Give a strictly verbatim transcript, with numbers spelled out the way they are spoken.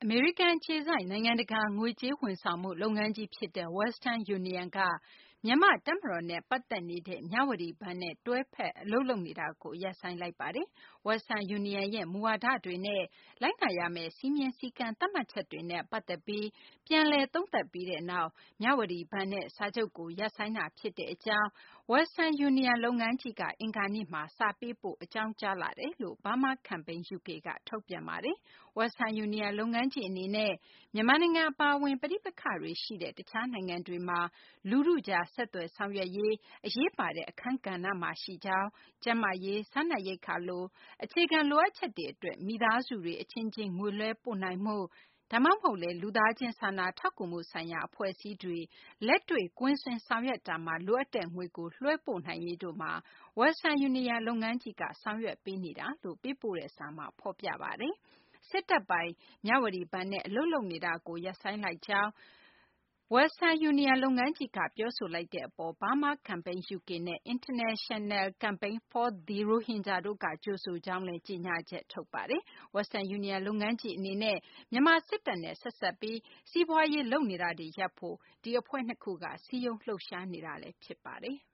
အမေရိကန်အခြေစိုက်နိုင်ငံတကာငွေကြေးဝန်ဆောင်မှုလုပ်ငန်းကြီးဖြစ်တဲ့ Western Union ကမြန်မာ့တပ်မတော်နဲ့ပတ်သက်နေတဲ့မြဝတီဘဏ်နဲ့တွဲဖက်အလုပ်လုပ်နေတာကိုရပ်ဆိုင်းလိုက်ပါတယ်။ Western Union ရဲ့မူဝါဒတွေနဲ့လိုက်နာရမယ့်စည်းမျဉ်းစည်းကမ်းသတ်မှတ်ချက်တွေနဲ့ပတ်သက်ပြီးပြန်လည်သုံးသပ်ပြီးတဲ့နောက်မြဝတီဘဏ်နဲ့စာချုပ်ကိုရပ်ဆိုင်းတာဖြစ်တဲ့အကြောင်း Western Union လုပ်ငန်းကြီးကအင်္ဂါနေ့မှာစာပေးပို့အကြောင်းကြားလာတယ်လို့ Burma Campaign ယူကေ ကထုတ်ပြန်ပါတယ်။ Western Union လုပ်ငန်းကြီးအနေနဲ့မြန်မာနိုင်ငံအပါအဝင်ပဋိပက္ခတွေရှိတဲ့တခြားနိုင်ငံတွေမှာလူထုကြားဆက်သွယ်ဆောင်ရွက်ရေးအရေးပါတဲ့အခန်းကဏ္ဍမှာရှိကြောင်း၊ ကျန်းမာရေး၊စားနပ်ရိက္ခာလိုအခြေခံလိုအပ်ချက်တွေအတွက်မိသားစုတွေအချင်းချင်းငွေလွှဲပို့နိုင်မှုဒါမှမဟုတ်လည်းလူသားချင်းစာနာထောက်ကူမှုဆိုင်ရာအဖွဲ့အစည်းတွေလက်တွေ့ကွင်းဆင်းဆောင်ရွက်တာမှာလိုအပ်တဲ့ငွေကိုလွှဲပို့နိုင်ရေးတို့မှာ Western Union လုပ်ငန်းကြီးကဆောင်ရွက်ပေးနေတာလို့ပေးပို့တဲ့စာမှာဖော်ပြပါတယ်။ စစ်တပ်ပိုင်မြဝတီဘဏ်နဲ့အလုပ်လုပ်နေတာကိုရပ်ဆိုင်းလိုက်ကြောင်း Western Union လုပ်ငန်းကြီးကပြောဆိုလိုက်တဲ့အပေါ် Burma Campaign ယူကေနဲ့ International Campaign for the Rohingya တို့ကကြိုဆိုကြောင်းလည်းကြေညာချက်ထုတ်ပါတယ်။ Western Union လုပ်ငန်းကြီးအနေနဲ့မြန်မာစစ်တပ်နဲ့ဆက်စပ်ပြီးစီးပွားရေးလုပ်နေတာတွေရပ်ဖို့ဒီအဖွဲ့နှစ်ခုကစည်းရုံးလှုပ်ရှားနေတာဖြစ်ပါတယ်။